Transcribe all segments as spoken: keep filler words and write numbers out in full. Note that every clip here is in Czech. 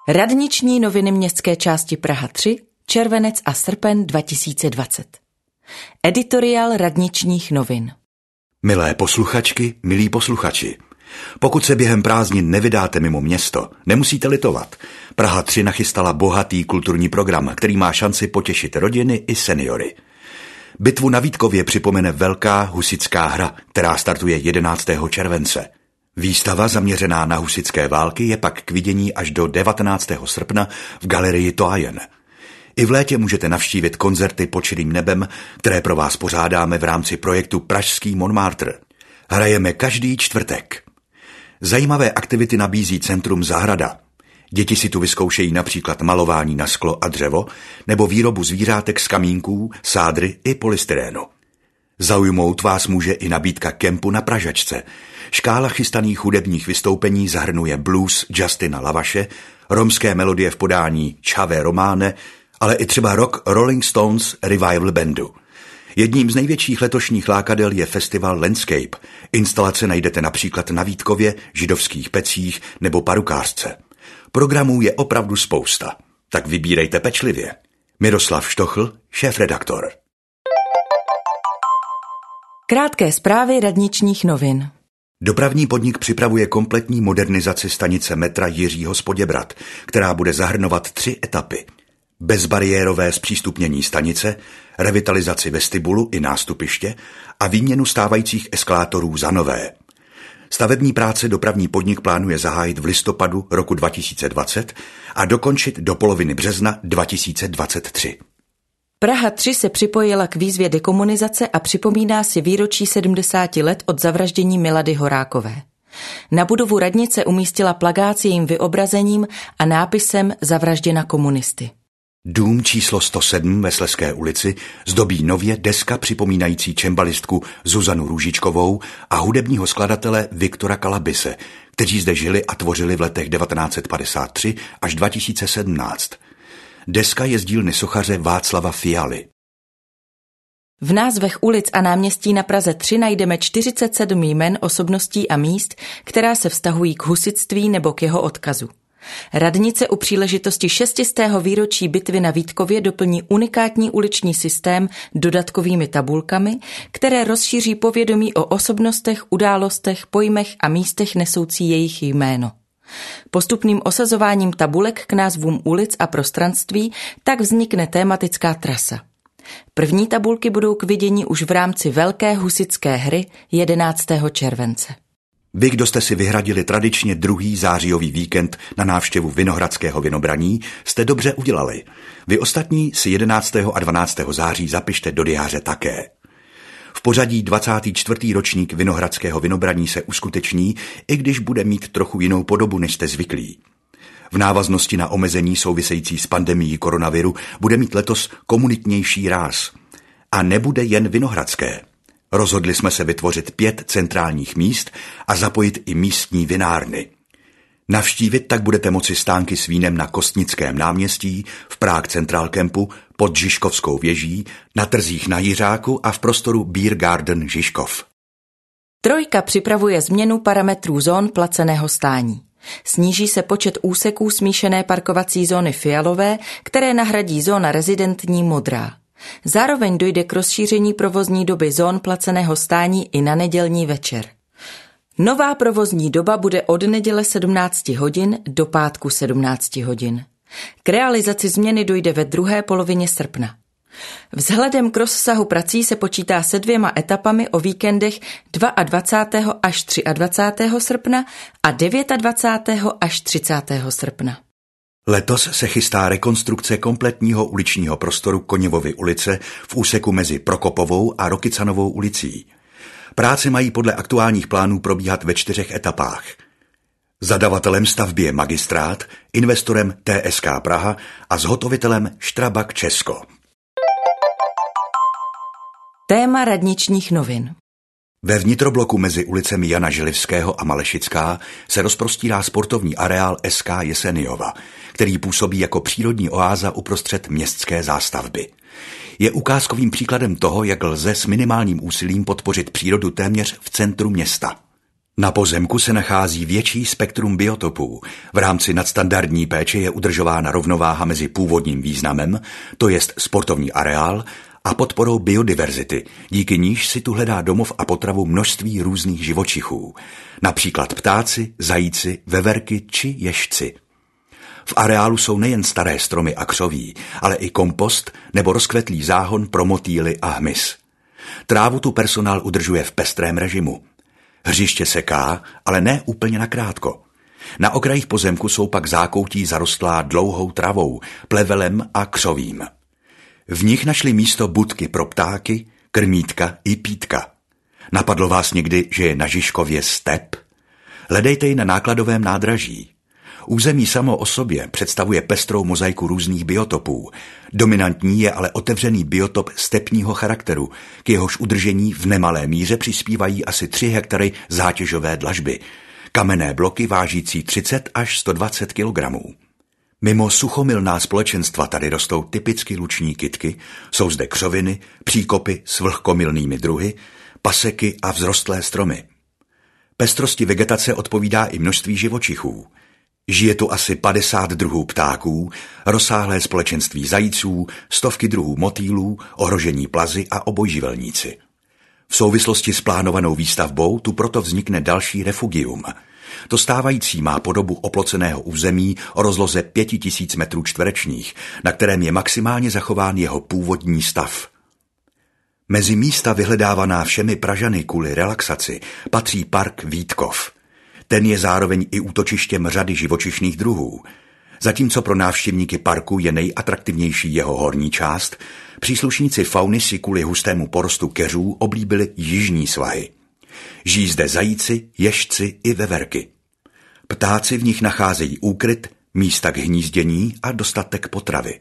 Radniční noviny městské části Praha tři, červenec a srpen dva tisíce dvacet. Editoriál radničních novin. Milé posluchačky, milí posluchači, pokud se během prázdnin nevydáte mimo město, nemusíte litovat. Praha tři nachystala bohatý kulturní program, který má šanci potěšit rodiny i seniory. Bitvu na Vítkově připomene velká husitská hra, která startuje jedenáctého července. Výstava zaměřená na husitské války je pak k vidění až do devatenáctého srpna v galerii Toajen. I v létě můžete navštívit koncerty pod širým nebem, které pro vás pořádáme v rámci projektu Pražský Montmartre. Hrajeme každý čtvrtek. Zajímavé aktivity nabízí Centrum Zahrada. Děti si tu vyzkoušejí například malování na sklo a dřevo nebo výrobu zvířátek z kamínků, sádry i polystyrénu. Zaujmout vás může i nabídka kempu na Pražačce. Škála chystaných hudebních vystoupení zahrnuje blues Justina Lavaše, romské melodie v podání Čave Románe, ale i třeba rock Rolling Stones Revival Bandu. Jedním z největších letošních lákadel je festival Landscape. Instalace najdete například na Vítkově, Židovských Pecích nebo Parukářce. Programů je opravdu spousta, tak vybírejte pečlivě. Miroslav Štochl, šéfredaktor. Krátké zprávy radničních novin. Dopravní podnik připravuje kompletní modernizaci stanice metra Jiřího z Poděbrad, která bude zahrnovat tři etapy. Bezbariérové zpřístupnění stanice, revitalizaci vestibulu i nástupiště a výměnu stávajících eskalátorů za nové. Stavební práce dopravní podnik plánuje zahájit v listopadu roku dva tisíce dvacet a dokončit do poloviny března dva tisíce dvacet tři. Praha tři se připojila k výzvě dekomunizace a připomíná si výročí sedmdesáti let od zavraždění Milady Horákové. Na budovu radnice umístila plakát s jejím vyobrazením a nápisem Zavražděna komunisty. Dům číslo sto sedm ve Slezské ulici zdobí nově deska připomínající čembalistku Zuzanu Růžičkovou a hudebního skladatele Viktora Kalabise, kteří zde žili a tvořili v letech devatenáct set padesát tři až dva tisíce sedmnáct. Deska je z dílny sochaře Václava Fialy. V názvech ulic a náměstí na Praze tři najdeme čtyřicet sedm jmen osobností a míst, která se vztahují k husitství nebo k jeho odkazu. Radnice u příležitosti šestistého výročí bitvy na Vítkově doplní unikátní uliční systém dodatkovými tabulkami, které rozšíří povědomí o osobnostech, událostech, pojmech a místech nesoucí jejich jméno. Postupným osazováním tabulek k názvům ulic a prostranství tak vznikne tématická trasa. První tabulky budou k vidění už v rámci Velké husitské hry jedenáctého července. Vy, kdo jste si vyhradili tradičně druhý zářijový víkend na návštěvu Vinohradského vinobraní, jste dobře udělali. Vy ostatní si jedenáctého a dvanáctého září zapište do diáře také. V pořadí dvacátý čtvrtý ročník Vinohradského vinobraní se uskuteční, i když bude mít trochu jinou podobu, než jste zvyklí. V návaznosti na omezení související s pandemií koronaviru bude mít letos komunitnější ráz. A nebude jen vinohradské. Rozhodli jsme se vytvořit pět centrálních míst a zapojit i místní vinárny. Navštívit tak budete moci stánky s vínem na Kostnickém náměstí, v Prague Central Campu, pod Žižkovskou věží, na trzích na Jiřáku a v prostoru Beer Garden Žižkov. Trojka připravuje změnu parametrů zón placeného stání. Sníží se počet úseků smíšené parkovací zóny fialové, které nahradí zóna rezidentní modrá. Zároveň dojde k rozšíření provozní doby zón placeného stání i na nedělní večer. Nová provozní doba bude od neděle sedmnáct hodin do pátku sedmnáct hodin. K realizaci změny dojde ve druhé polovině srpna. Vzhledem k rozsahu prací se počítá se dvěma etapami o víkendech dvacátého druhého až dvacátého třetího srpna a dvacátého devátého až třicátého srpna. Letos se chystá rekonstrukce kompletního uličního prostoru Koněvovy ulice v úseku mezi Prokopovou a Rokycanovou ulicí. Práce mají podle aktuálních plánů probíhat ve čtyřech etapách. Zadavatelem stavby je Magistrát, investorem T S K Praha a zhotovitelem Štrabak Česko. Téma radničních novin. Ve vnitrobloku mezi ulicemi Jana Želivského a Malešická se rozprostírá sportovní areál S K Jesenjova, který působí jako přírodní oáza uprostřed městské zástavby. Je ukázkovým příkladem toho, jak lze s minimálním úsilím podpořit přírodu téměř v centru města. Na pozemku se nachází větší spektrum biotopů. V rámci nadstandardní péče je udržována rovnováha mezi původním významem, to jest sportovní areál, a podporou biodiverzity, díky níž si tu hledá domov a potravu množství různých živočichů, například ptáci, zajíci, veverky či ježci. V areálu jsou nejen staré stromy a křoví, ale i kompost nebo rozkvetlý záhon pro motýly a hmyz. Trávu tu personál udržuje v pestrém režimu. Hřiště seká, ale ne úplně nakrátko. Na okrajích pozemku jsou pak zákoutí zarostlá dlouhou travou, plevelem a křovím. V nich našli místo budky pro ptáky, krmítka i pítka. Napadlo vás někdy, že je na Žižkově step? Hledejte ji na nákladovém nádraží. Území samo o sobě představuje pestrou mozaiku různých biotopů. Dominantní je ale otevřený biotop stepního charakteru, k jehož udržení v nemalé míře přispívají asi tři hektary zátěžové dlažby. Kamenné bloky vážící třicet až sto dvacet kilogramů. Mimo suchomilná společenstva tady rostou typicky luční kytky, jsou zde křoviny, příkopy s vlhkomilnými druhy, paseky a vzrostlé stromy. Pestrosti vegetace odpovídá i množství živočichů. Žije tu asi padesát druhů ptáků, rozsáhlé společenství zajíců, stovky druhů motýlů, ohrožení plazy a obojživelníci. V souvislosti s plánovanou výstavbou tu proto vznikne další refugium. To stávající má podobu oploceného území o rozloze pět tisíc metrů čtverečních, na kterém je maximálně zachován jeho původní stav. Mezi místa vyhledávaná všemi Pražany kvůli relaxaci patří park Vítkov. Ten je zároveň i útočištěm řady živočišných druhů. Zatímco pro návštěvníky parku je nejatraktivnější jeho horní část, příslušníci fauny si kvůli hustému porostu keřů oblíbili jižní svahy. Žijí zde zajíci, ježci i veverky. Ptáci v nich nacházejí úkryt, místa k hnízdění a dostatek potravy.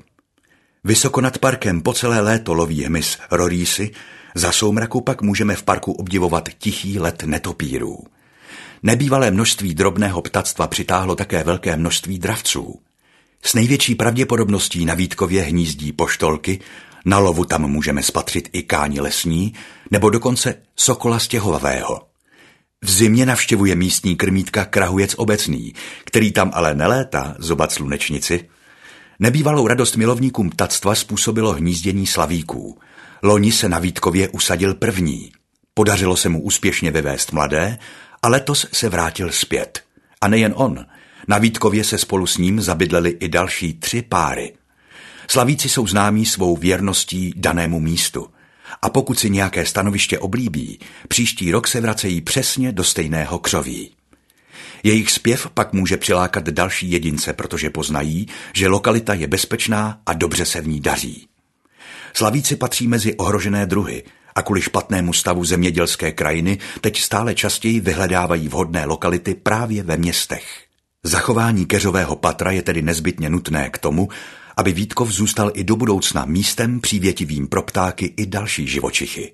Vysoko nad parkem po celé léto loví hmyz rorýsy, za soumraku pak můžeme v parku obdivovat tichý let netopírů. Nebývalé množství drobného ptactva přitáhlo také velké množství dravců. S největší pravděpodobností na Vítkově hnízdí poštolky, na lovu tam můžeme spatřit i káni lesní, nebo dokonce sokola stěhovavého. V zimě navštěvuje místní krmítka krahujec obecný, který tam ale nelétá zobat slunečnici. Nebývalou radost milovníkům ptactva způsobilo hnízdění slavíků. Loni se na Vítkově usadil první. Podařilo se mu úspěšně vyvést mladé a letos se vrátil zpět. A nejen on. Na Vítkově se spolu s ním zabydleli i další tři páry. Slavíci jsou známí svou věrností danému místu. A pokud si nějaké stanoviště oblíbí, příští rok se vracejí přesně do stejného křoví. Jejich zpěv pak může přilákat další jedince, protože poznají, že lokalita je bezpečná a dobře se v ní daří. Slavíci patří mezi ohrožené druhy a kvůli špatnému stavu zemědělské krajiny teď stále častěji vyhledávají vhodné lokality právě ve městech. Zachování keřového patra je tedy nezbytně nutné k tomu, aby Vítkov zůstal i do budoucna místem přívětivým pro ptáky i další živočichy.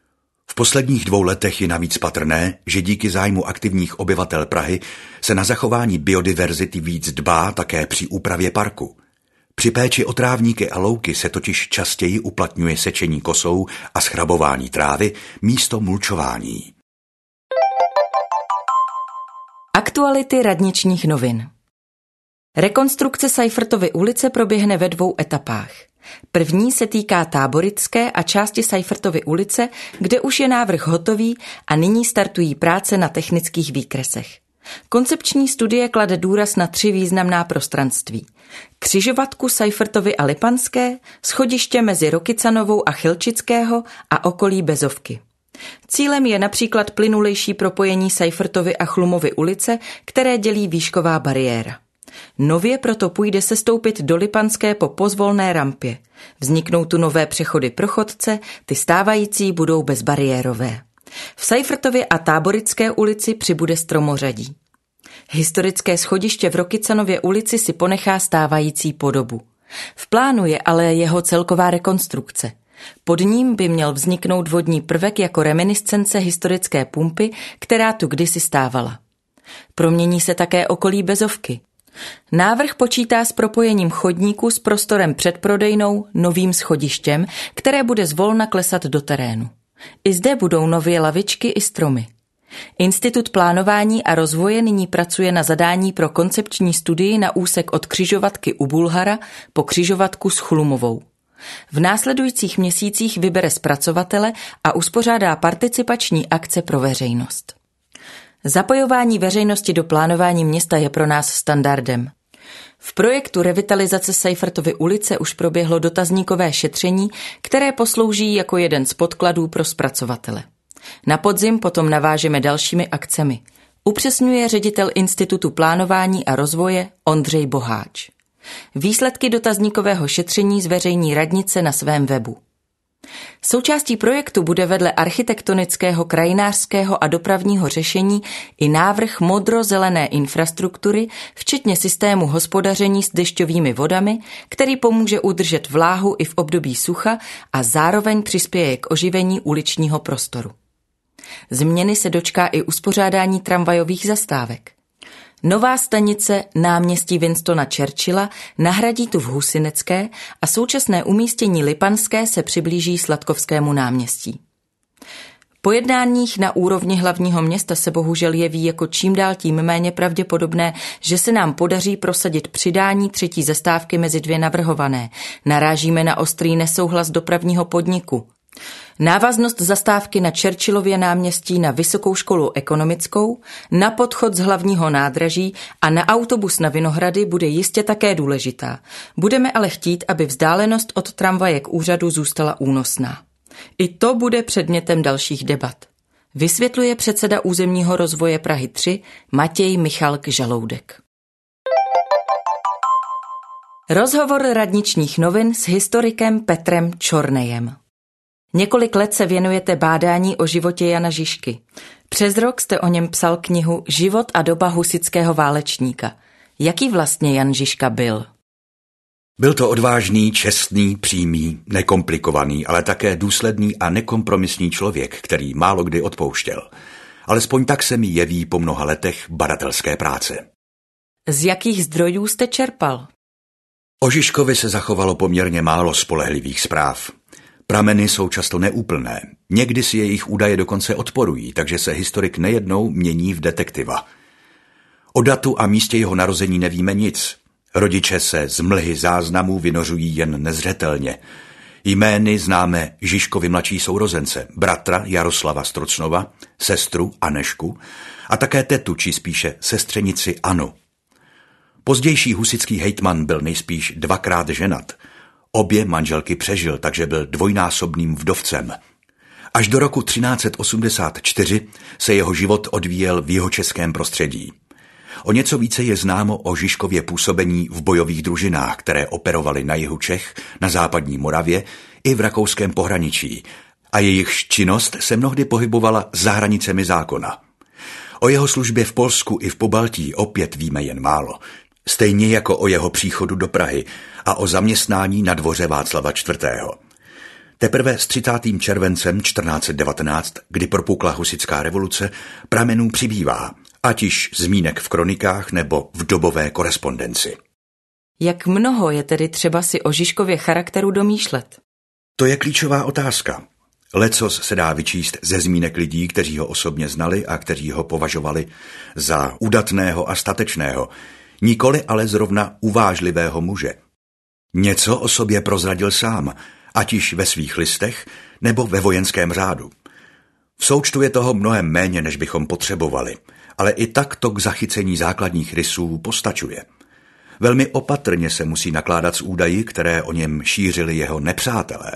V posledních dvou letech je navíc patrné, že díky zájmu aktivních obyvatel Prahy se na zachování biodiverzity víc dbá také při úpravě parku. Při péči o trávníky a louky se totiž častěji uplatňuje sečení kosou a schrabování trávy místo mulčování. Aktuality radničních novin. Rekonstrukce Seifertovy ulice proběhne ve dvou etapách. První se týká Táborické a části Seifertovy ulice, kde už je návrh hotový a nyní startují práce na technických výkresech. Koncepční studie klade důraz na tři významná prostranství. Křižovatku Seifertovy a Lipanské, schodiště mezi Rokycanovou a Chilčického a okolí Bezovky. Cílem je například plynulejší propojení Seifertovy a Chlumovy ulice, které dělí výšková bariéra. Nově proto půjde sestoupit do Lipanské po pozvolné rampě. Vzniknou tu nové přechody pro chodce, ty stávající budou bezbariérové. V Seifertově a Táborické ulici přibude stromořadí. Historické schodiště v Rokycanově ulici si ponechá stávající podobu. V plánu je ale jeho celková rekonstrukce. Pod ním by měl vzniknout vodní prvek jako reminiscence historické pumpy, která tu kdysi stávala. Promění se také okolí Bezovky. Návrh počítá s propojením chodníků s prostorem před prodejnou novým schodištěm, které bude zvolna klesat do terénu. I zde budou nově lavičky i stromy. Institut plánování a rozvoje nyní pracuje na zadání pro koncepční studii na úsek od křižovatky u Bulhara po křižovatku s Chlumovou. V následujících měsících vybere zpracovatele a uspořádá participační akce pro veřejnost. Zapojování veřejnosti do plánování města je pro nás standardem. V projektu revitalizace Seifertovy ulice už proběhlo dotazníkové šetření, které poslouží jako jeden z podkladů pro zpracovatele. Na podzim potom navážeme dalšími akcemi. Upřesňuje ředitel Institutu plánování a rozvoje Ondřej Boháč. Výsledky dotazníkového šetření zveřejní radnice na svém webu. Součástí projektu bude vedle architektonického, krajinářského a dopravního řešení i návrh modro-zelené infrastruktury, včetně systému hospodaření s dešťovými vodami, který pomůže udržet vláhu i v období sucha a zároveň přispěje k oživení uličního prostoru. Změny se dočká i uspořádání tramvajových zastávek. Nová stanice náměstí Winstona Churchilla nahradí tu v Husinecké a současné umístění Lipanské se přiblíží Sladkovskému náměstí. Po jednáních na úrovni hlavního města se bohužel jeví jako čím dál tím méně pravděpodobné, že se nám podaří prosadit přidání třetí zastávky mezi dvě navrhované. Narážíme na ostrý nesouhlas dopravního podniku. Návaznost zastávky na Churchillově náměstí na Vysokou školu ekonomickou, na podchod z hlavního nádraží a na autobus na Vinohrady bude jistě také důležitá. Budeme ale chtít, aby vzdálenost od tramvaje k úřadu zůstala únosná. I to bude předmětem dalších debat. Vysvětluje předseda územního rozvoje Prahy tři Matěj Michalk Žaloudek. Rozhovor radničních novin s historikem Petrem Čornejem. Několik let se věnujete bádání o životě Jana Žižky. Přes rok jste o něm psal knihu Život a doba husitského válečníka. Jaký vlastně Jan Žižka byl? Byl to odvážný, čestný, přímý, nekomplikovaný, ale také důsledný a nekompromisní člověk, který málo kdy odpouštěl. Alespoň tak se mi jeví po mnoha letech badatelské práce. Z jakých zdrojů jste čerpal? O Žižkovi se zachovalo poměrně málo spolehlivých zpráv. Prameny jsou často neúplné, někdy si jejich údaje dokonce odporují, takže se historik nejednou mění v detektiva. O datu a místě jeho narození nevíme nic. Rodiče se z mlhy záznamů vynořují jen nezřetelně. Jmény známe Žižkovi mladší sourozence, bratra Jaroslava Strocnova, sestru Anešku a také tetu, či spíše sestřenici Anu. Pozdější husitský hejtman byl nejspíš dvakrát ženat. Obě manželky přežil, takže byl dvojnásobným vdovcem. Až do roku třináct set osmdesát čtyři se jeho život odvíjel v jihočeském prostředí. O něco více je známo o Žižkově působení v bojových družinách, které operovaly na jihu Čech, na západní Moravě i v rakouském pohraničí, a jejich činnost se mnohdy pohybovala za hranicemi zákona. O jeho službě v Polsku i v Pobaltí opět víme jen málo, stejně jako o jeho příchodu do Prahy a o zaměstnání na dvoře Václava čtvrtého. Teprve s třicátým červencem čtrnáct set devatenáct, kdy propukla husitská revoluce, pramenů přibývá, ať již zmínek v kronikách nebo v dobové korespondenci. Jak mnoho je tedy třeba si o Žižkově charakteru domýšlet? To je klíčová otázka. Lecos se dá vyčíst ze zmínek lidí, kteří ho osobně znali a kteří ho považovali za udatného a statečného, nikoli ale zrovna uvážlivého muže. Něco o sobě prozradil sám, ať již ve svých listech nebo ve vojenském řádu. V součtu je toho mnohem méně, než bychom potřebovali, ale i tak to k zachycení základních rysů postačuje. Velmi opatrně se musí nakládat s údaji, které o něm šířili jeho nepřátelé.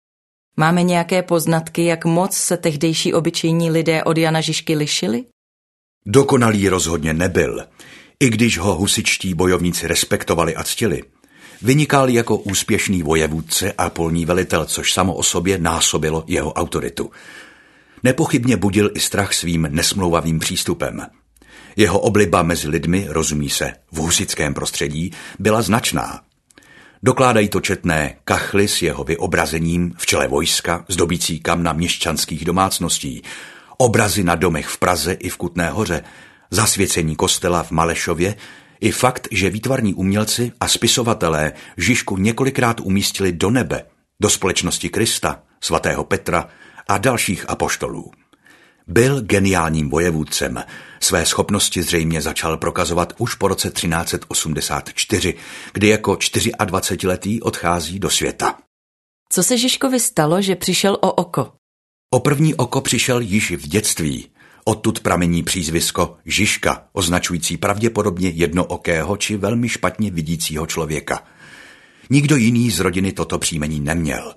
Máme nějaké poznatky, jak moc se tehdejší obyčejní lidé od Jana Žižky lišili? Dokonalý rozhodně nebyl, i když ho husičtí bojovníci respektovali a ctili. Vynikal jako úspěšný vojevůdce a polní velitel, což samo o sobě násobilo jeho autoritu. Nepochybně budil i strach svým nesmlouvavým přístupem. Jeho obliba mezi lidmi, rozumí se, v husitském prostředí, byla značná. Dokládají to četné kachly s jeho vyobrazením v čele vojska, zdobící kamna měšťanských domácností, obrazy na domech v Praze i v Kutné Hoře, zasvěcení kostela v Malešově, i fakt, že výtvarní umělci a spisovatelé Žižku několikrát umístili do nebe, do společnosti Krista, svatého Petra a dalších apoštolů. Byl geniálním vojevůdcem. Své schopnosti zřejmě začal prokazovat už po roce třináct set osmdesát čtyři, kdy jako dvacetičtyřletý odchází do světa. Co se Žižkovi stalo, že přišel o oko? O první oko přišel již v dětství. Odtud pramení přízvisko Žižka, označující pravděpodobně jednookého či velmi špatně vidícího člověka. Nikdo jiný z rodiny toto příjmení neměl.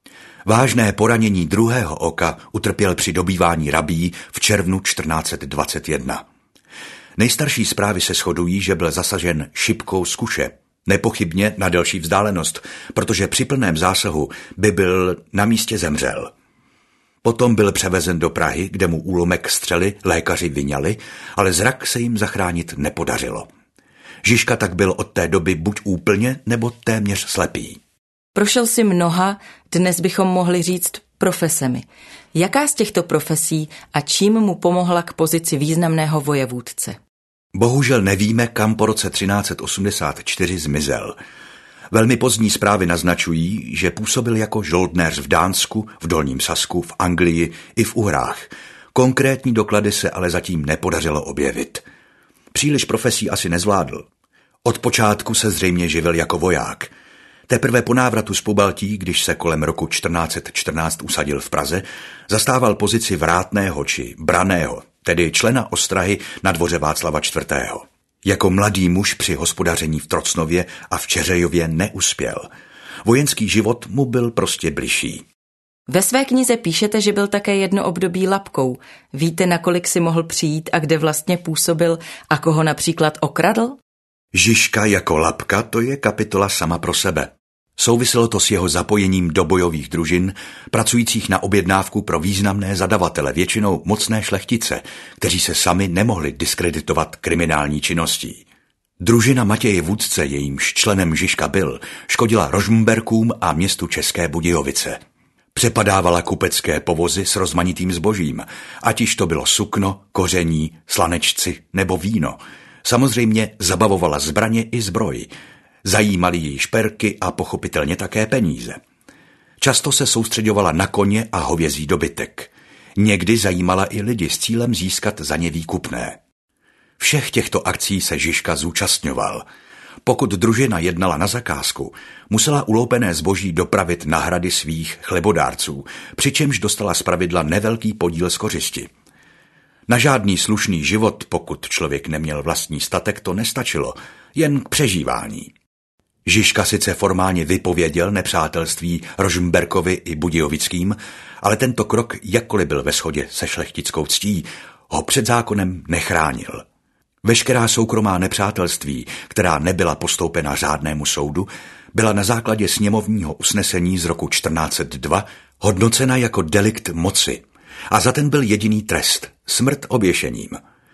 Vážné poranění druhého oka utrpěl při dobývání rabí v červnu čtrnáct set dvacet jedna. Nejstarší zprávy se shodují, že byl zasažen šipkou z kuše. Nepochybně na delší vzdálenost, protože při plném zásahu by byl na místě zemřel. Potom byl převezen do Prahy, kde mu úlomek střely lékaři vyňali, ale zrak se jim zachránit nepodařilo. Žižka tak byl od té doby buď úplně, nebo téměř slepý. Prošel si mnoha, dnes bychom mohli říct, profesemi. Jaká z těchto profesí a čím mu pomohla k pozici významného vojevůdce? Bohužel nevíme, kam po roce třináct set osmdesát čtyři zmizel. Velmi pozdní zprávy naznačují, že působil jako žoldnéř v Dánsku, v Dolním Sasku, v Anglii i v Uhrách. Konkrétní doklady se ale zatím nepodařilo objevit. Příliš profesí asi nezvládl. Od počátku se zřejmě živil jako voják. Teprve po návratu z Pobaltí, když se kolem roku čtrnáct set čtrnáct usadil v Praze, zastával pozici vrátného či braného, tedy člena ostrahy na dvoře Václava čtvrtého. Jako mladý muž při hospodaření v Trocnově a v Čeřejově neuspěl. Vojenský život mu byl prostě bližší. Ve své knize píšete, že byl také jedno období lapkou. Víte, nakolik si mohl přijít a kde vlastně působil a koho například okradl? Žižka jako lapka, to je kapitola sama pro sebe. Souviselo to s jeho zapojením do bojových družin, pracujících na objednávku pro významné zadavatele, většinou mocné šlechtice, kteří se sami nemohli diskreditovat kriminální činností. Družina Matěje Vůdce, jejímž členem Žižka byl, škodila Rožmberkům a městu České Budějovice. Přepadávala kupecké povozy s rozmanitým zbožím, ať již to bylo sukno, koření, slanečci nebo víno. Samozřejmě zabavovala zbraně i zbroj. Zajímaly jí šperky a pochopitelně také peníze. Často se soustředovala na koně a hovězí dobytek. Někdy zajímala i lidi s cílem získat za ně výkupné. Všech těchto akcí se Žižka zúčastňoval. Pokud družina jednala na zakázku, musela uloupené zboží dopravit na hrady svých chlebodárců, přičemž dostala zpravidla nevelký podíl z kořisti. Na žádný slušný život, pokud člověk neměl vlastní statek, to nestačilo, jen k přežívání. Žižka sice formálně vypověděl nepřátelství Rožmberkovi i Budějovickým, ale tento krok, jakkoliv byl ve shodě se šlechtickou ctí, ho před zákonem nechránil. Veškerá soukromá nepřátelství, která nebyla postoupena řádnému soudu, byla na základě sněmovního usnesení z roku čtrnáct set dva hodnocena jako delikt moci a za ten byl jediný trest – smrt oběšením.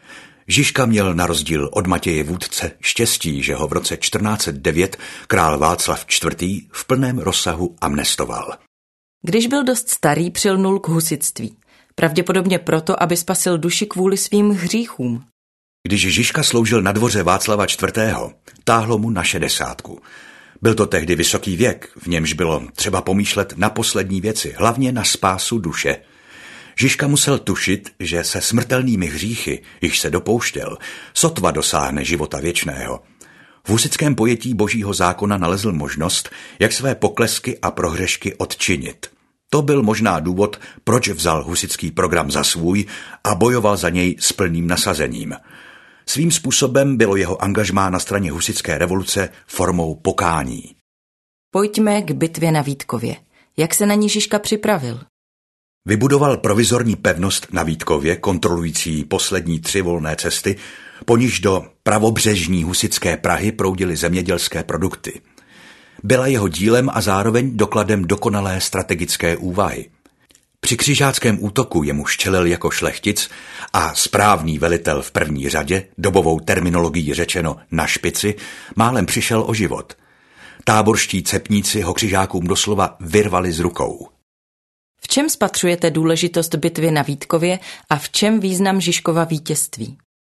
Žižka měl na rozdíl od Matěje Vůdce štěstí, že ho v roce čtrnáct set devět král Václav čtvrtý v plném rozsahu amnestoval. Když byl dost starý, přilnul k husitství. Pravděpodobně proto, aby spasil duši kvůli svým hříchům. Když Žižka sloužil na dvoře Václava čtvrtého, táhlo mu na šedesátku. Byl to tehdy vysoký věk, v němž bylo třeba pomýšlet na poslední věci, hlavně na spásu duše. Žižka musel tušit, že se smrtelnými hříchy, již se dopouštěl, sotva dosáhne života věčného. V husitském pojetí božího zákona nalezl možnost, jak své poklesky a prohřešky odčinit. To byl možná důvod, proč vzal husitský program za svůj a bojoval za něj s plným nasazením. Svým způsobem bylo jeho angažmá na straně husitské revoluce formou pokání. Pojďme k bitvě na Vítkově. Jak se na ní Žižka připravil? Vybudoval provizorní pevnost na Vítkově, kontrolující poslední tři volné cesty, po níž do pravobřežní husitské Prahy proudily zemědělské produkty. Byla jeho dílem a zároveň dokladem dokonalé strategické úvahy. Při křižáckém útoku jemuž čelil jako šlechtic a správný velitel v první řadě, dobovou terminologií řečeno na špici, málem přišel o život. Táborští cepníci ho křižákům doslova vyrvali z rukou. V čem spatřujete důležitost bitvy na Vítkově a v čem význam Žižkova vítězství?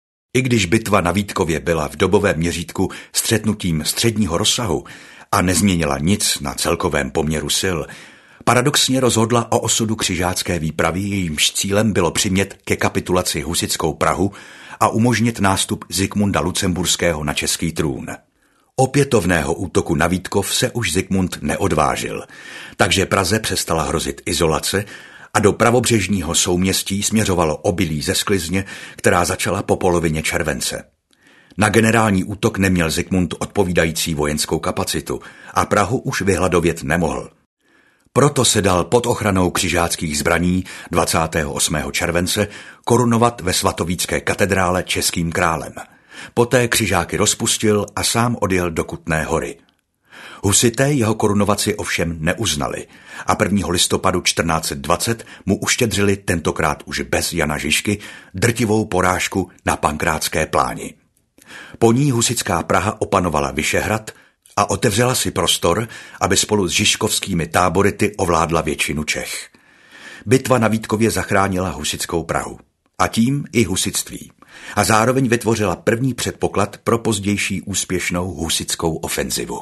I když bitva na Vítkově byla v dobovém měřítku střetnutím středního rozsahu a nezměnila nic na celkovém poměru sil, Paradoxně rozhodla o osudu křižácké výpravy, jejímž cílem bylo přimět ke kapitulaci husitskou Prahu a umožnit nástup Zikmunda Lucemburského na český trůn. Opětovného útoku na Vítkov se už Zikmund neodvážil, takže Praze přestala hrozit izolace a do pravobřežního souměstí směřovalo obilí ze sklizně, která začala po polovině července. Na generální útok neměl Zikmund odpovídající vojenskou kapacitu a Prahu už vyhladovět nemohl. Proto se dal pod ochranou křižáckých zbraní dvacátého osmého července korunovat ve svatovícké katedrále českým králem. Poté křižáky rozpustil a sám odjel do Kutné Hory. Husité jeho korunovaci ovšem neuznali a prvního listopadu čtrnáct set dvacet mu uštědřili tentokrát už bez Jana Žižky drtivou porážku na Pankrátské pláni. Po ní husitská Praha opanovala Vyšehrad a otevřela si prostor, aby spolu s žižkovskými tábority ovládla většinu Čech. Bitva na Vítkově zachránila husitskou Prahu a tím i husitství a zároveň vytvořila první předpoklad pro pozdější úspěšnou husitskou ofenzivu.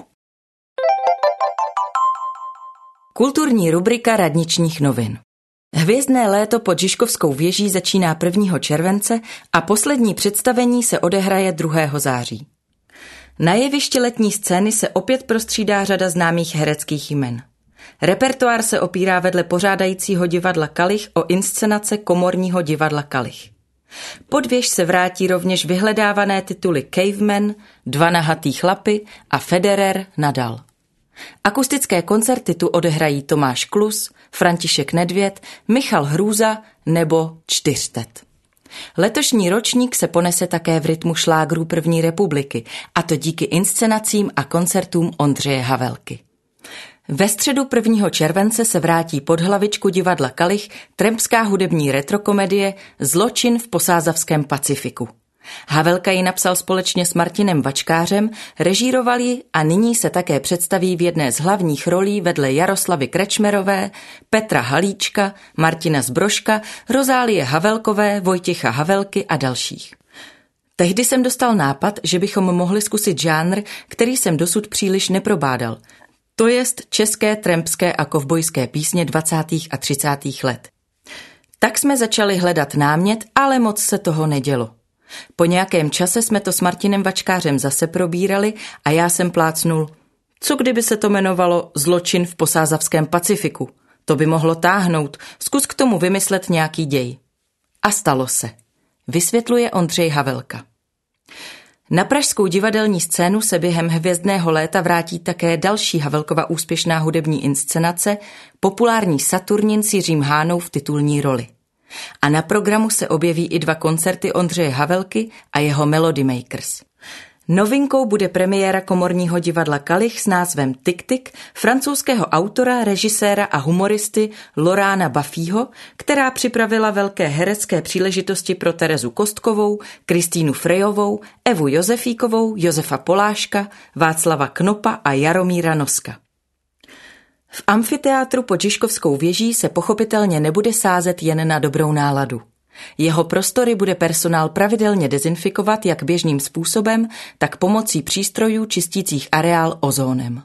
Kulturní rubrika radničních novin. Hvězdné léto pod Žižkovskou věží začíná prvního července a poslední představení se odehraje druhého září. Na jevišti letní scény se opět prostřídá řada známých hereckých jmen. Repertoár se opírá vedle pořádajícího divadla Kalich o inscenace komorního divadla Kalich. Pod věž se vrátí rovněž vyhledávané tituly Caveman, Dva nahatý chlapy a Federer Nadal. Akustické koncerty tu odehrají Tomáš Klus, František Nedvěd, Michal Hrůza nebo Čtyřtet. Letošní ročník se ponese také v rytmu šlágrů první republiky, a to díky inscenacím a koncertům Ondřeje Havelky. Ve středu prvního července se vrátí pod hlavičku divadla Kalich trampská hudební retrokomedie Zločin v posázavském Pacifiku. Havelka ji napsal společně s Martinem Vačkářem, režíroval ji a nyní se také představí v jedné z hlavních rolí vedle Jaroslavy Krečmerové, Petra Halíčka, Martina Zbroška, Rozálie Havelkové, Vojtěcha Havelky a dalších. Tehdy jsem dostal nápad, že bychom mohli zkusit žánr, který jsem dosud příliš neprobádal, to jest české, trampské a kovbojské písně dvacátých a třicátých let. Tak jsme začali hledat námět, ale moc se toho nedělo. Po nějakém čase jsme to s Martinem Vačkářem zase probírali a já jsem plácnul, co kdyby se to jmenovalo Zločin v posázavském Pacifiku. To by mohlo táhnout, zkus k tomu vymyslet nějaký děj. A stalo se. Vysvětluje Ondřej Havelka. Na pražskou divadelní scénu se během hvězdného léta vrátí také další Havelkova úspěšná hudební inscenace, populární Saturnin s Jiřím Hánou v titulní roli. A na programu se objeví i dva koncerty Ondřeje Havelky a jeho Melody Makers. Novinkou bude premiéra komorního divadla Kalich s názvem Tik Tik francouzského autora, režiséra a humoristy Lorána Buffyho, která připravila velké herecké příležitosti pro Terezu Kostkovou, Kristýnu Frejovou, Evu Josefíkovou, Josefa Poláška, Václava Knopa a Jaromíra Noska. V amfiteátru pod Žižkovskou věží se pochopitelně nebude sázet jen na dobrou náladu. Jeho prostory bude personál pravidelně dezinfikovat jak běžným způsobem, tak pomocí přístrojů čistících areál ozónem.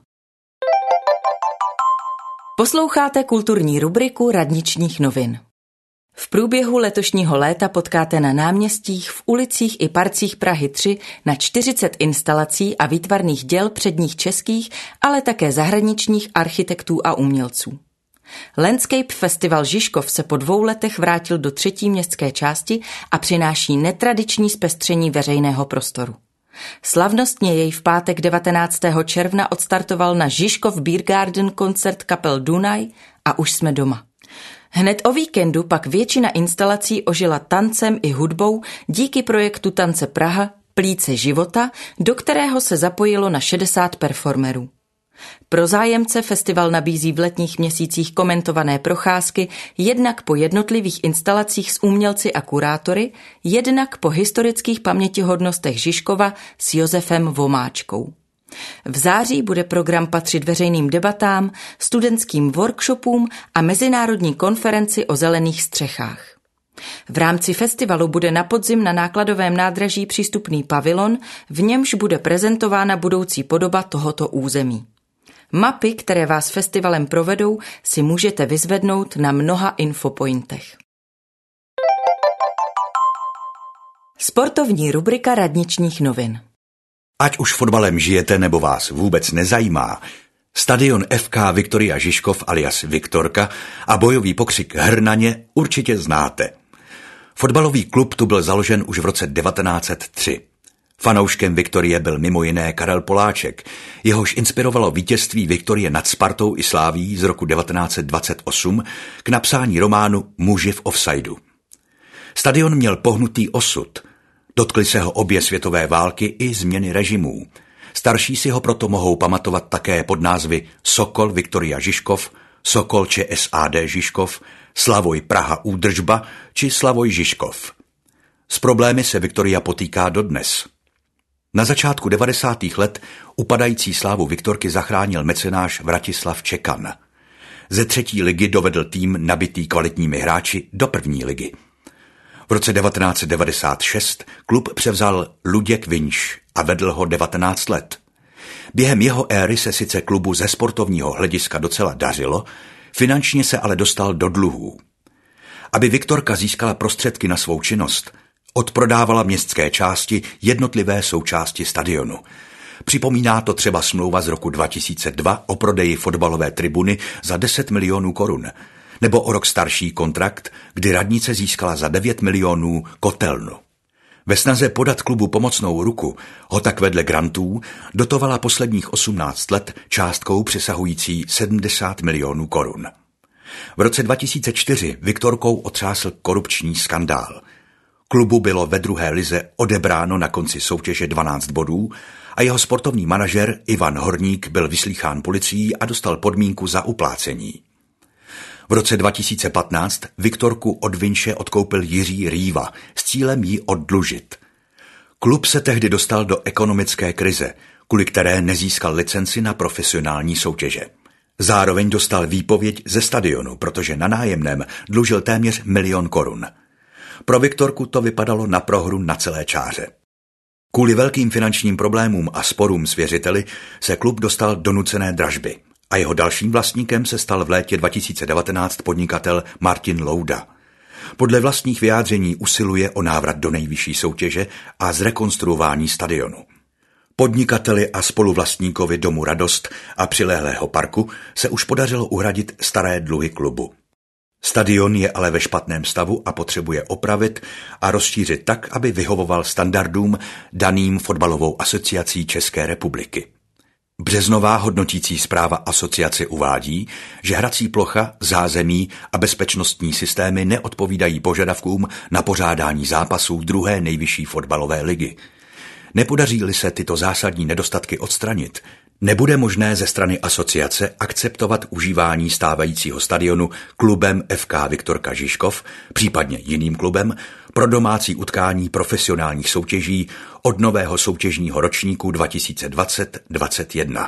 Posloucháte kulturní rubriku radničních novin. V průběhu letošního léta potkáte na náměstích, v ulicích i parcích Prahy tři na čtyřicet instalací a výtvarných děl předních českých, ale také zahraničních architektů a umělců. Landscape Festival Žižkov se po dvou letech vrátil do třetí městské části a přináší netradiční zpestření veřejného prostoru. Slavnostně jej v pátek devatenáctého června odstartoval na Žižkov Beer Garden koncert kapel Dunaj a už jsme doma. Hned o víkendu pak většina instalací ožila tancem i hudbou díky projektu Tance Praha Plíce života, do kterého se zapojilo na šedesát performerů. Pro zájemce festival nabízí v letních měsících komentované procházky jednak po jednotlivých instalacích s umělci a kurátory, jednak po historických pamětihodnostech Žižkova s Josefem Vomáčkou. V září bude program patřit veřejným debatám, studentským workshopům a mezinárodní konferenci o zelených střechách. V rámci festivalu bude na podzim na nákladovém nádraží přístupný pavilon, v němž bude prezentována budoucí podoba tohoto území. Mapy, které vás festivalem provedou, si můžete vyzvednout na mnoha infopointech. Sportovní rubrika radničních novin. Ať už fotbalem žijete nebo vás vůbec nezajímá, stadion F K Viktoria Žižkov alias Viktorka a bojový pokřik Hrnaně určitě znáte. Fotbalový klub tu byl založen už v roce devatenáct set tři. Fanouškem Viktorie byl mimo jiné Karel Poláček, jehož inspirovalo vítězství Viktorie nad Spartou i Slávií z roku devatenáct set dvacet osm k napsání románu Muži v offsideu. Stadion měl pohnutý osud. Dotkly se ho obě světové války i změny režimů. Starší si ho proto mohou pamatovat také pod názvy Sokol Viktoria Žižkov, Sokol Č S A D Žižkov, Slavoj Praha údržba či Slavoj Žižkov. S problémy se Viktoria potýká dodnes. Na začátku devadesátých let upadající slávu Viktorky zachránil mecenáš Vratislav Čekan. Ze třetí ligy dovedl tým nabitý kvalitními hráči do první ligy. V roce devatenáct set devadesát šest klub převzal Luděk Vinš a vedl ho devatenáct let. Během jeho éry se sice klubu ze sportovního hlediska docela dařilo, finančně se ale dostal do dluhů. Aby Viktorka získala prostředky na svou činnost, odprodávala městské části jednotlivé součásti stadionu. Připomíná to třeba smlouva z roku dva tisíce dva o prodeji fotbalové tribuny za deset milionů korun, nebo o rok starší kontrakt, kdy radnice získala za devět milionů kotelnu. Ve snaze podat klubu pomocnou ruku ho tak vedle grantů dotovala posledních osmnáct let částkou přesahující sedmdesát milionů korun. V roce dva tisíce čtyři Viktorkou otřásl korupční skandál. Klubu bylo ve druhé lize odebráno na konci soutěže dvanáct bodů a jeho sportovní manažer Ivan Horník byl vyslýchán policií a dostal podmínku za uplácení. V roce dva tisíce patnáct Viktorku od Vinše odkoupil Jiří Rýva s cílem ji oddlužit. Klub se tehdy dostal do ekonomické krize, kvůli které nezískal licenci na profesionální soutěže. Zároveň dostal výpověď ze stadionu, protože na nájemném dlužil téměř milion korun. Pro Viktorku to vypadalo na prohru na celé čáře. Kvůli velkým finančním problémům a sporům s věřiteli se klub dostal do nucené dražby a jeho dalším vlastníkem se stal v létě dva tisíce devatenáct podnikatel Martin Louda. Podle vlastních vyjádření usiluje o návrat do nejvyšší soutěže a zrekonstruování stadionu. Podnikateli a spoluvlastníkovi domu Radost a přilehlého parku se už podařilo uhradit staré dluhy klubu. Stadion je ale ve špatném stavu a potřebuje opravit a rozšířit tak, aby vyhovoval standardům daným Fotbalovou asociací České republiky. Březnová hodnotící zpráva asociace uvádí, že hrací plocha, zázemí a bezpečnostní systémy neodpovídají požadavkům na pořádání zápasů druhé nejvyšší fotbalové ligy. Nepodaří-li se tyto zásadní nedostatky odstranit, nebude možné ze strany asociace akceptovat užívání stávajícího stadionu klubem F K Viktorka Žižkov, případně jiným klubem, pro domácí utkání profesionálních soutěží od nového soutěžního ročníku dva tisíce dvacet dvacet jedna.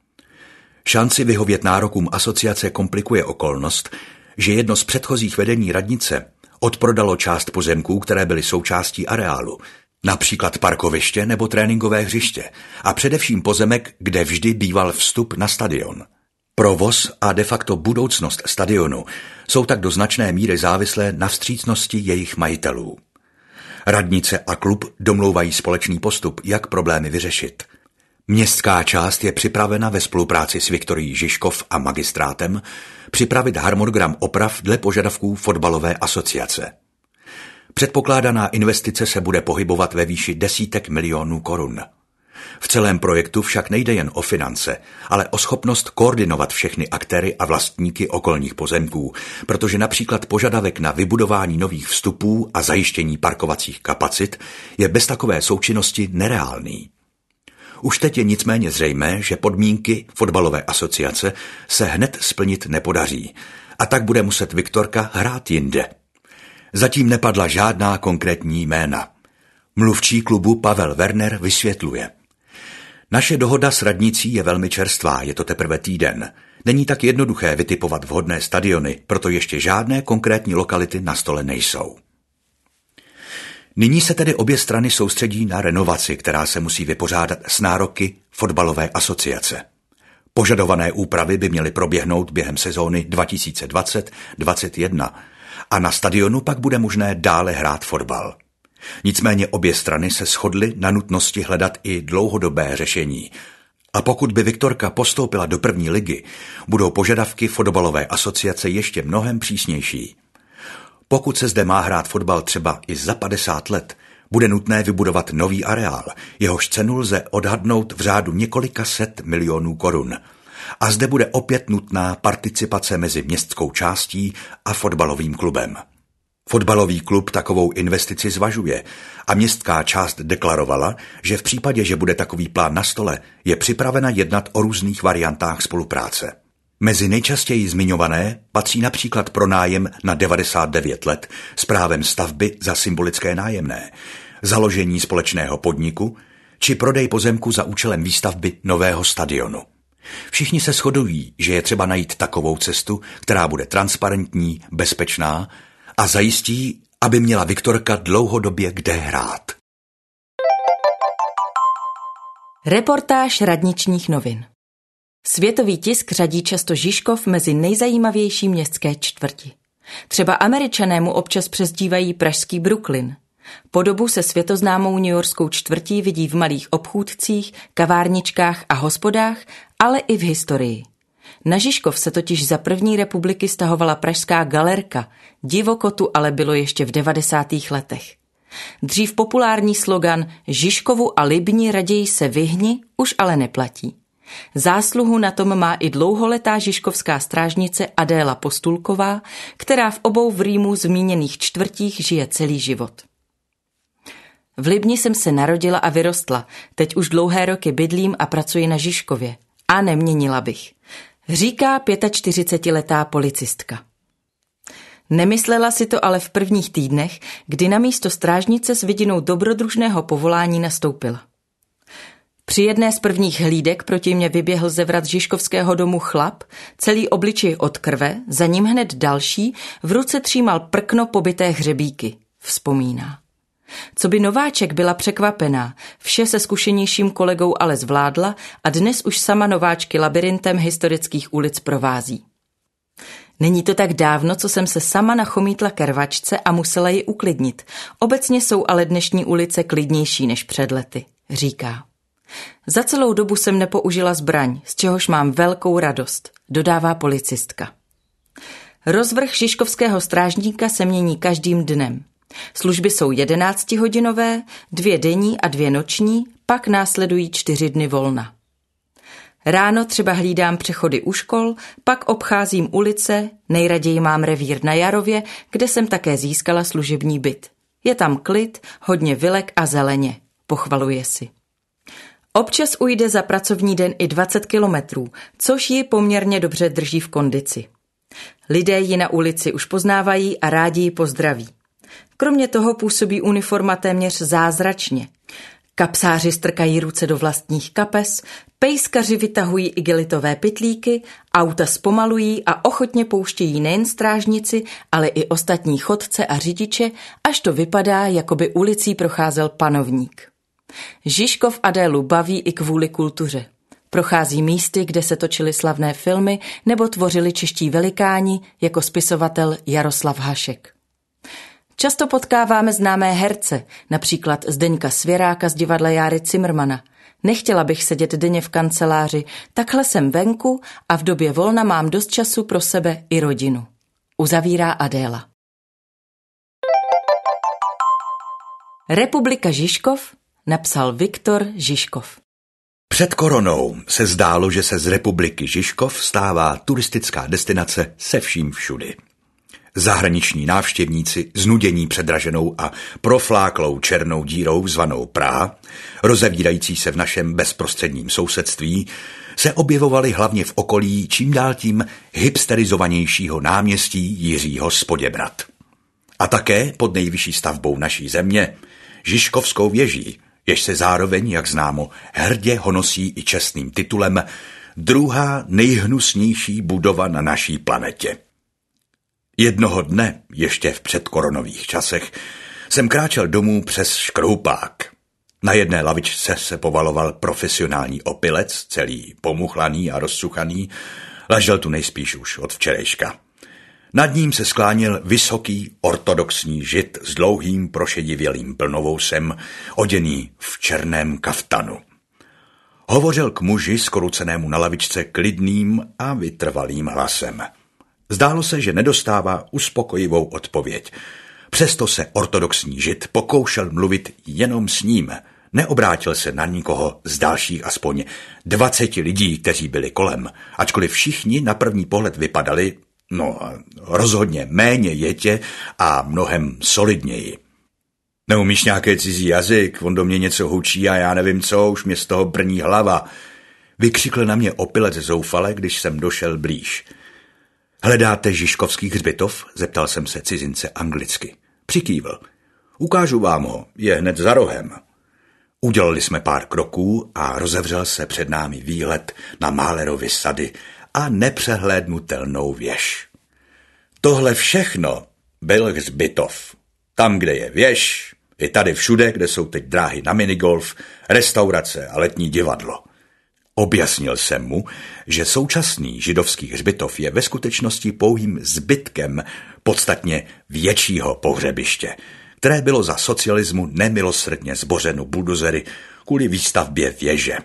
Šanci vyhovět nárokům asociace komplikuje okolnost, že jedno z předchozích vedení radnice odprodalo část pozemků, které byly součástí areálu, například parkoviště nebo tréninkové hřiště a především pozemek, kde vždy býval vstup na stadion. Provoz a de facto budoucnost stadionu jsou tak do značné míry závislé na vstřícnosti jejich majitelů. Radnice a klub domlouvají společný postup, jak problémy vyřešit. Městská část je připravena ve spolupráci s Viktorií Žižkov a magistrátem připravit harmonogram oprav dle požadavků fotbalové asociace. Předpokládaná investice se bude pohybovat ve výši desítek milionů korun. V celém projektu však nejde jen o finance, ale o schopnost koordinovat všechny aktéry a vlastníky okolních pozemků, protože například požadavek na vybudování nových vstupů a zajištění parkovacích kapacit je bez takové součinnosti nereálný. Už teď je nicméně zřejmé, že podmínky fotbalové asociace se hned splnit nepodaří a tak bude muset Viktorka hrát jinde. Zatím nepadla žádná konkrétní jména. Mluvčí klubu Pavel Werner vysvětluje. Naše dohoda s radnicí je velmi čerstvá, je to teprve týden. Není tak jednoduché vytipovat vhodné stadiony, proto ještě žádné konkrétní lokality na stole nejsou. Nyní se tedy obě strany soustředí na renovaci, která se musí vypořádat s nároky fotbalové asociace. Požadované úpravy by měly proběhnout během sezóny dva tisíce dvacet dvacet jedna a na stadionu pak bude možné dále hrát fotbal. Nicméně obě strany se shodly na nutnosti hledat i dlouhodobé řešení. A pokud by Viktorka postoupila do první ligy, budou požadavky fotbalové asociace ještě mnohem přísnější. Pokud se zde má hrát fotbal třeba i za padesát let, bude nutné vybudovat nový areál, jehož cenu lze odhadnout v řádu několika set milionů korun. A zde bude opět nutná participace mezi městskou částí a fotbalovým klubem. Fotbalový klub takovou investici zvažuje a městská část deklarovala, že v případě, že bude takový plán na stole, je připravena jednat o různých variantách spolupráce. Mezi nejčastěji zmiňované patří například pronájem na devadesát devět let s právem stavby za symbolické nájemné, založení společného podniku či prodej pozemku za účelem výstavby nového stadionu. Všichni se shodují, že je třeba najít takovou cestu, která bude transparentní, bezpečná a zajistí, aby měla Viktorka dlouhodobě kde hrát. Reportáž radničních novin. Světový tisk řadí často Žižkov mezi nejzajímavější městské čtvrti. Třeba Američané mu občas přezdívají pražský Brooklyn. Podobu se světoznámou newyorskou čtvrtí vidí v malých obchůdcích, kavárničkách a hospodách, ale i v historii. Na Žižkov se totiž za první republiky stahovala pražská galerka, divoko tu ale bylo ještě v devadesátých letech. Dřív populární slogan Žižkovu a Libni raději se vyhni už ale neplatí. Zásluhu na tom má i dlouholetá žižkovská strážnice Adéla Postulková, která v obou v Rýmu zmíněných čtvrtích žije celý život. V Libni jsem se narodila a vyrostla, teď už dlouhé roky bydlím a pracuji na Žižkově. A neměnila bych, říká čtyřicetiletá policistka. Nemyslela si to ale v prvních týdnech, kdy na místo strážnice s vidinou dobrodružného povolání nastoupila. Při jedné z prvních hlídek proti mě vyběhl ze vrat žižkovského domu chlap, celý obličej od krve, za ním hned další, v ruce třímal prkno pobité hřebíky, vzpomíná. Co by nováček byla překvapená, vše se zkušenějším kolegou ale zvládla a dnes už sama nováčky labirintem historických ulic provází. Není to tak dávno, co jsem se sama nachomítla ke rvačce a musela ji uklidnit. Obecně jsou ale dnešní ulice klidnější než před lety, říká. Za celou dobu jsem nepoužila zbraň, z čehož mám velkou radost, dodává policistka. Rozvrh žižkovského strážníka se mění každým dnem. Služby jsou jedenáctihodinové, dvě denní a dvě noční, pak následují čtyři dny volna. Ráno třeba hlídám přechody u škol, pak obcházím ulice, nejraději mám revír na Jarově, kde jsem také získala služební byt. Je tam klid, hodně vilek a zeleně, pochvaluje si. Občas ujde za pracovní den i dvacet kilometrů, což ji poměrně dobře drží v kondici. Lidé ji na ulici už poznávají a rádi ji pozdraví. Kromě toho působí uniforma téměř zázračně. Kapsáři strkají ruce do vlastních kapes, pejskaři vytahují igelitové pytlíky, auta zpomalují a ochotně pouštějí nejen strážnici, ale i ostatní chodce a řidiče, až to vypadá, jako by ulicí procházel panovník. Žižkov Adélu baví i kvůli kultuře. Prochází místy, kde se točily slavné filmy nebo tvořili čeští velikáni, jako spisovatel Jaroslav Hašek. Často potkáváme známé herce, například Zdeňka Svěráka z divadla Járy Cimrmana. Nechtěla bych sedět denně v kanceláři, takhle jsem venku a v době volna mám dost času pro sebe i rodinu. Uzavírá Adéla. Republika Žižkov, napsal Viktor Žižkov. Před koronou se zdálo, že se z republiky Žižkov stává turistická destinace se vším všudy. Zahraniční návštěvníci, znudění předraženou a profláklou černou dírou zvanou Praha, rozevírající se v našem bezprostředním sousedství, se objevovali hlavně v okolí čím dál tím hipsterizovanějšího náměstí Jiřího z Poděbrad. A také pod nejvyšší stavbou naší země, Žižkovskou věží, jež se zároveň, jak známo, hrdě honosí i čestným titulem druhá nejhnusnější budova na naší planetě. Jednoho dne, ještě v předkoronových časech, jsem kráčel domů přes Škroupák. Na jedné lavičce se povaloval profesionální opilec, celý pomuchlaný a rozsuchaný, ležel tu nejspíš už od včerejška. Nad ním se skláněl vysoký ortodoxní žid s dlouhým prošedivělým plnovousem, oděný v černém kaftanu. Hovořil k muži skroucenému na lavičce klidným a vytrvalým hlasem. Zdálo se, že nedostává uspokojivou odpověď. Přesto se ortodoxní žid pokoušel mluvit jenom s ním. Neobrátil se na nikoho z dalších aspoň dvaceti lidí, kteří byli kolem, ačkoliv všichni na první pohled vypadali, no rozhodně méně jetě a mnohem solidněji. Neumíš nějaký cizí jazyk, on do mě něco hučí a já nevím co, už mě z toho brní hlava. Vykřikl na mě opilec zoufale, když jsem došel blíž. Hledáte Žižkovský hřbitov? Zeptal jsem se cizince anglicky. Přikývl. Ukážu vám ho, je hned za rohem. Udělali jsme pár kroků a rozevřel se před námi výhled na Mahlerovy sady a nepřehlédnutelnou věž. Tohle všechno byl hřbitov. Tam, kde je věž, i tady všude, kde jsou teď dráhy na minigolf, restaurace a letní divadlo. Objasnil jsem mu, že současný židovský hřbitov je ve skutečnosti pouhým zbytkem podstatně většího pohřebiště, které bylo za socialismu nemilosrdně zbořeno buldozery kvůli výstavbě věže.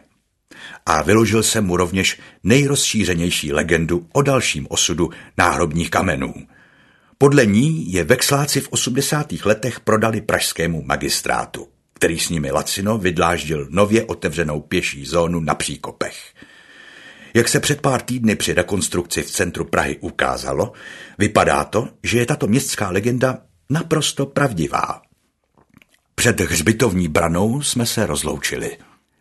A vyložil jsem mu rovněž nejrozšířenější legendu o dalším osudu náhrobních kamenů. Podle ní je vexláci v osmdesátých letech prodali pražskému magistrátu, který s nimi lacino vydláždil nově otevřenou pěší zónu na Příkopech. Jak se před pár týdny při rekonstrukci v centru Prahy ukázalo, vypadá to, že je tato městská legenda naprosto pravdivá. Před hřbitovní branou jsme se rozloučili.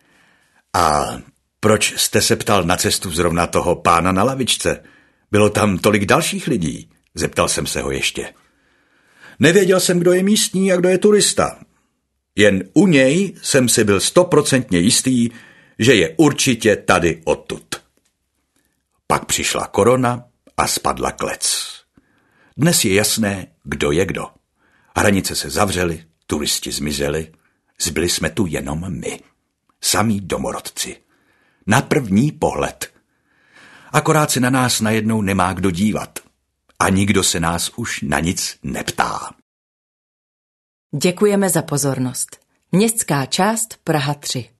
A proč jste se ptal na cestu zrovna toho pána na lavičce? Bylo tam tolik dalších lidí? Zeptal jsem se ho ještě. Nevěděl jsem, kdo je místní a kdo je turista. Jen u něj jsem si byl stoprocentně jistý, že je určitě tady odtud. Pak přišla korona a spadla klec. Dnes je jasné, kdo je kdo. Hranice se zavřely, turisti zmizeli, zbyli jsme tu jenom my. Samí domorodci. Na první pohled. Akorát se na nás najednou nemá kdo dívat. A nikdo se nás už na nic neptá. Děkujeme za pozornost. Městská část Praha tři.